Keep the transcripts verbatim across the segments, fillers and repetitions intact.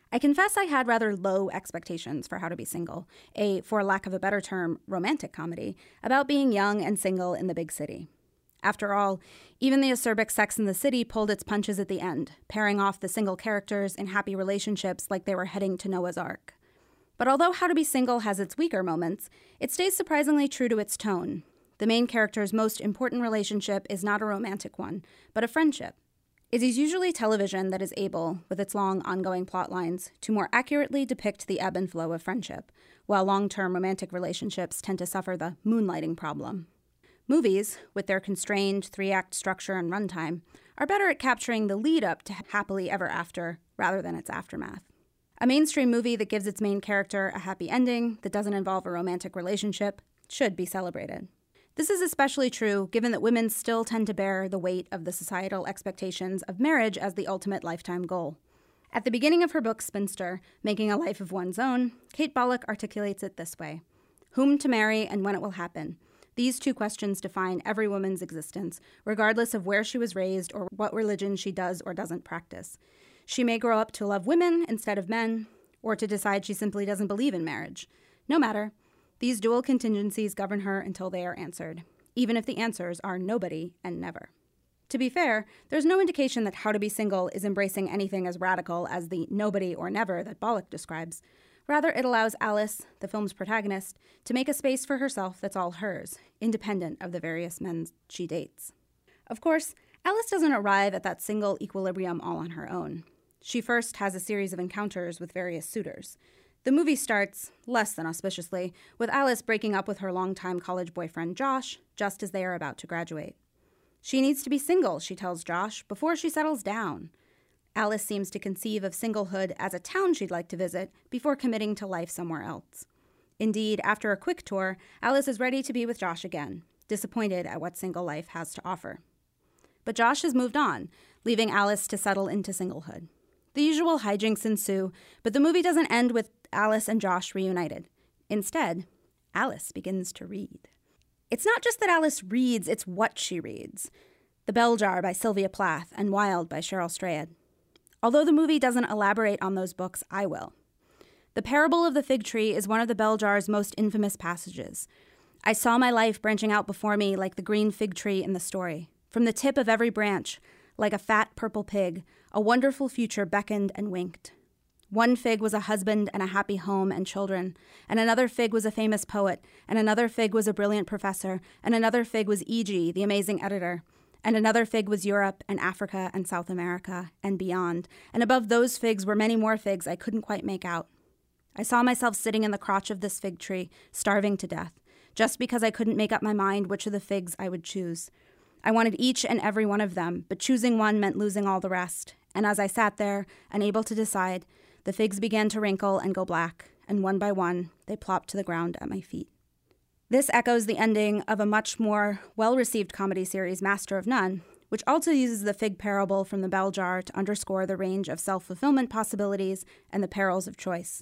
I confess I had rather low expectations for How to Be Single, a, for lack of a better term, romantic comedy about being young and single in the big city. After all, even the acerbic Sex and the City pulled its punches at the end, pairing off the single characters in happy relationships like they were heading to Noah's Ark. But although How to Be Single has its weaker moments, it stays surprisingly true to its tone. The main character's most important relationship is not a romantic one, but a friendship. It is usually television that is able, with its long, ongoing plot lines, to more accurately depict the ebb and flow of friendship, while long-term romantic relationships tend to suffer the moonlighting problem. Movies, with their constrained three-act structure and runtime, are better at capturing the lead-up to happily ever after, rather than its aftermath. A mainstream movie that gives its main character a happy ending that doesn't involve a romantic relationship should be celebrated. This is especially true given that women still tend to bear the weight of the societal expectations of marriage as the ultimate lifetime goal. At the beginning of her book, Spinster, Making a Life of One's Own, Kate Bullock articulates it this way: whom to marry and when it will happen. These two questions define every woman's existence, regardless of where she was raised or what religion she does or doesn't practice. She may grow up to love women instead of men, or to decide she simply doesn't believe in marriage. No matter. These dual contingencies govern her until they are answered, even if the answers are nobody and never. To be fair, there's no indication that How to Be Single is embracing anything as radical as the nobody or never that Bullock describes. Rather, it allows Alice, the film's protagonist, to make a space for herself that's all hers, independent of the various men she dates. Of course, Alice doesn't arrive at that single equilibrium all on her own. She first has a series of encounters with various suitors. The movie starts, less than auspiciously, with Alice breaking up with her longtime college boyfriend Josh, just as they are about to graduate. She needs to be single, she tells Josh, before she settles down. Alice seems to conceive of singlehood as a town she'd like to visit before committing to life somewhere else. Indeed, after a quick tour, Alice is ready to be with Josh again, disappointed at what single life has to offer. But Josh has moved on, leaving Alice to settle into singlehood. The usual hijinks ensue, but the movie doesn't end with Alice and Josh reunited. Instead, Alice begins to read. It's not just that Alice reads, it's what she reads. The Bell Jar by Sylvia Plath and Wild by Cheryl Strayed. Although the movie doesn't elaborate on those books, I will. The Parable of the Fig Tree is one of the Bell Jar's most infamous passages. I saw my life branching out before me like the green fig tree in the story. From the tip of every branch, like a fat purple pig, a wonderful future beckoned and winked. One fig was a husband and a happy home and children, and another fig was a famous poet, and another fig was a brilliant professor, and another fig was E G, the amazing editor, and another fig was Europe and Africa and South America and beyond, and above those figs were many more figs I couldn't quite make out. I saw myself sitting in the crotch of this fig tree, starving to death, just because I couldn't make up my mind which of the figs I would choose. I wanted each and every one of them, but choosing one meant losing all the rest. And as I sat there, unable to decide, the figs began to wrinkle and go black, and one by one, they plopped to the ground at my feet. This echoes the ending of a much more well-received comedy series, Master of None, which also uses the fig parable from the Bell Jar to underscore the range of self-fulfillment possibilities and the perils of choice.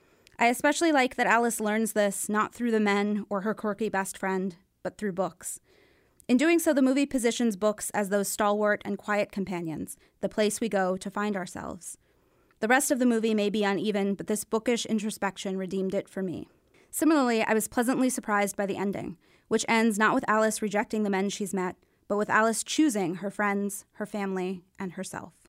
I especially like that Alice learns this not through the men or her quirky best friend, but through books. In doing so, the movie positions books as those stalwart and quiet companions, the place we go to find ourselves. The rest of the movie may be uneven, but this bookish introspection redeemed it for me. Similarly, I was pleasantly surprised by the ending, which ends not with Alice rejecting the men she's met, but with Alice choosing her friends, her family, and herself.